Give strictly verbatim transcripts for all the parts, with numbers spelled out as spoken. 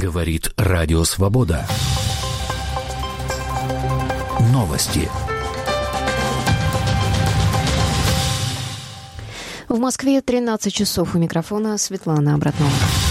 Говорит Радио Свобода. Новости. В Москве тринадцать часов. У микрофона Светлана Обратнова.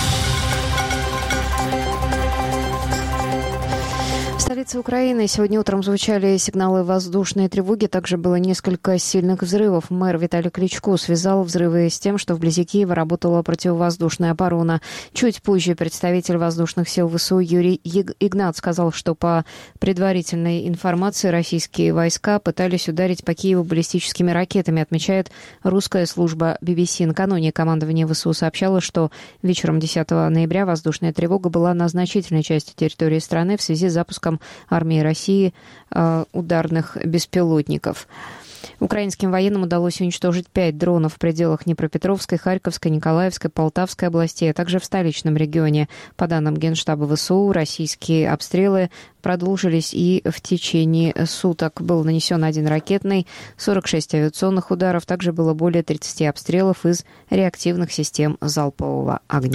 В столице Украины сегодня утром звучали сигналы воздушной тревоги. Также было несколько сильных взрывов. Мэр Виталий Кличко связал взрывы с тем, что вблизи Киева работала противовоздушная оборона. Чуть позже представитель воздушных сил ВСУ Юрий Игнат сказал, что по предварительной информации российские войска пытались ударить по Киеву баллистическими ракетами, отмечает русская служба би би си. Накануне командование ВСУ сообщало, что вечером десятого ноября воздушная тревога была на значительной части территории страны в связи с запуском армии России э, ударных беспилотников. Украинским военным удалось уничтожить пять дронов в пределах Днепропетровской, Харьковской, Николаевской, Полтавской областей, а также в столичном регионе. По данным Генштаба ВСУ, российские обстрелы продолжились и в течение суток. Был нанесен один ракетный, сорок шесть авиационных ударов, также было более тридцати обстрелов из реактивных систем залпового огня.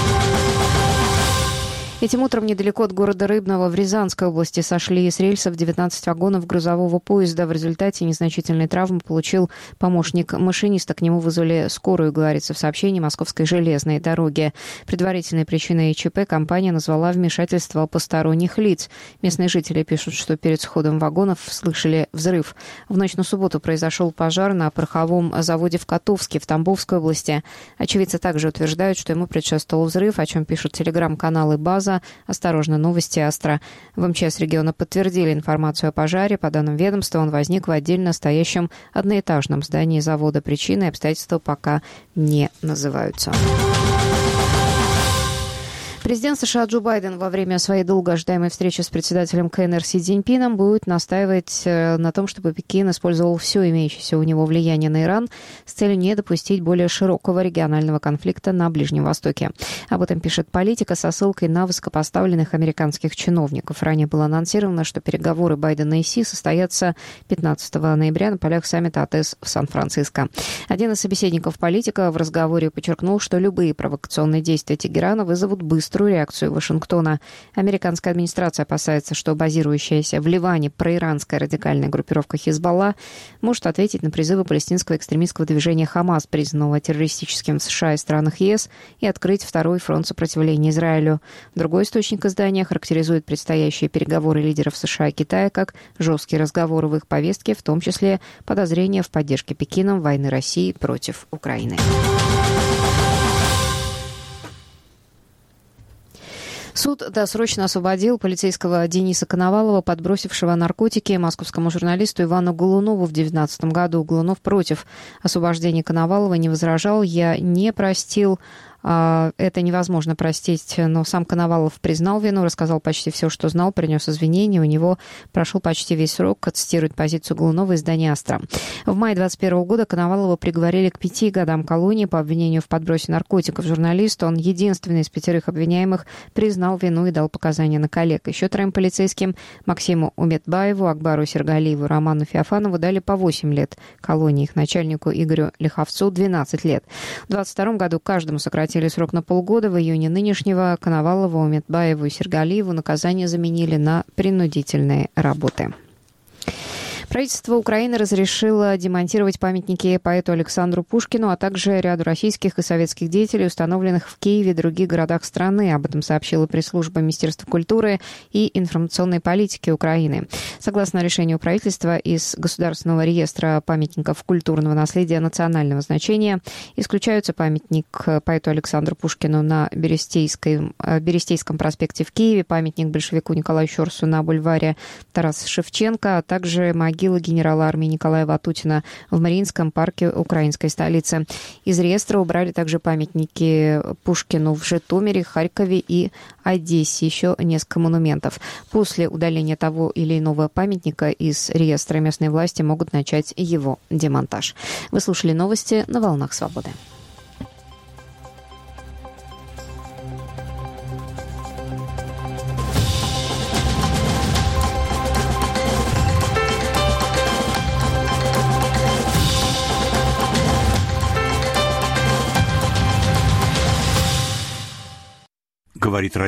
Этим утром недалеко от города Рыбного в Рязанской области сошли с рельсов девятнадцать вагонов грузового поезда. В результате незначительной травмы получил помощник машиниста. К нему вызвали скорую, говорится в сообщении Московской железной дороги. Предварительной причиной ЧП компания назвала вмешательство посторонних лиц. Местные жители пишут, что перед сходом вагонов слышали взрыв. В ночь на субботу произошел пожар на пороховом заводе в Котовске в Тамбовской области. Очевидцы также утверждают, что ему предшествовал взрыв, о чем пишут телеграм-каналы «База». «Осторожно, новости Астра». В эм че эс региона подтвердили информацию о пожаре. По данным ведомства, он возник в отдельно стоящем одноэтажном здании завода. Причины и обстоятельства пока не называются. Президент США Джо Байден во время своей долгожидаемой встречи с председателем ка эн эр Си Цзиньпином будет настаивать на том, чтобы Пекин использовал все имеющееся у него влияние на Иран с целью не допустить более широкого регионального конфликта на Ближнем Востоке. Об этом пишет «Политика» со ссылкой на высокопоставленных американских чиновников. Ранее было анонсировано, что переговоры Байдена и Си состоятся пятнадцатого ноября на полях саммита АТЭС в Сан-Франциско. Один из собеседников «Политика» в разговоре подчеркнул, что любые провокационные действия Тегерана вызовут быструю реакцию Вашингтона. Американская администрация опасается, что базирующаяся в Ливане проиранская радикальная группировка Хизбалла может ответить на призывы палестинского экстремистского движения «Хамас», признанного террористическим в США и странах е эс, и открыть второй фронт сопротивления Израилю. Другой источник издания характеризует предстоящие переговоры лидеров США и Китая как жесткие разговоры в их повестке, в том числе подозрения в поддержке Пекином войны России против Украины. Суд досрочно освободил полицейского Дениса Коновалова, подбросившего наркотики московскому журналисту Ивану Голунову в две тысячи девятнадцатом году. Голунов против освобождения Коновалова не возражал. «Я не простил». Это невозможно простить, но сам Коновалов признал вину, рассказал почти все, что знал, принес извинения. У него прошел почти весь срок, цитирует позицию Голунова издание «Астра». В мае двадцать первого года Коновалова приговорили к пяти годам колонии по обвинению в подбросе наркотиков. Журналист, он единственный из пятерых обвиняемых, признал вину и дал показания на коллег. Еще троим полицейским, Максиму Уметбаеву, Акбару Сергалиеву, Роману Феофанову, дали по восемь лет колонии. Их начальнику Игорю Лиховцу двенадцать лет. В двадцать втором году каждому сократили срок на полгода. В июне нынешнего Коновалову, Уметбаеву и Сергалиеву наказание заменили на принудительные работы. Правительство Украины разрешило демонтировать памятники поэту Александру Пушкину, а также ряду российских и советских деятелей, установленных в Киеве и других городах страны. Об этом сообщила пресс-служба Министерства культуры и информационной политики Украины. Согласно решению правительства, из Государственного реестра памятников культурного наследия национального значения исключаются памятник поэту Александру Пушкину на Берестейском, Берестейском проспекте в Киеве, памятник большевику Николаю Щорсу на бульваре Тараса Шевченко, а также могила генерала армии Николая Ватутина в Мариинском парке украинской столицы. Из реестра убрали также памятники Пушкину в Житомире, Харькове и Одессе, еще несколько монументов. После удаления того или иного памятника из реестра местные власти могут начать его демонтаж. Вы слушали новости на «Волнах Свободы». Говорит